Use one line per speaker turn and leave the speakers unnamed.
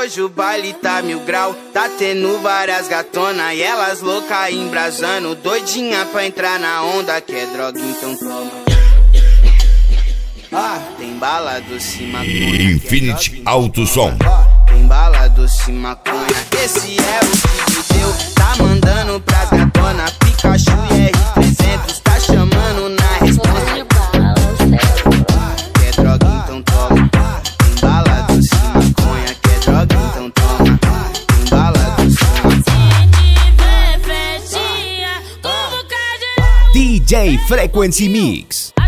Hoje o baile tá 1000 grau, tá tendo várias gatona e elas louca embrasando, doidinha pra entrar na onda. Quer droga, então toma. Tem bala doce maconha,
Infinity Alto Som.
tem bala doce maconha. Esse é o que deu, tá mandando pras gatona. Pikachu e R300, tá chamando na resposta. Quer droga, então toma. Tem bala doce maconha, quer droga, então toma. Tem bala doce maconha.
DJ Frequency Mix.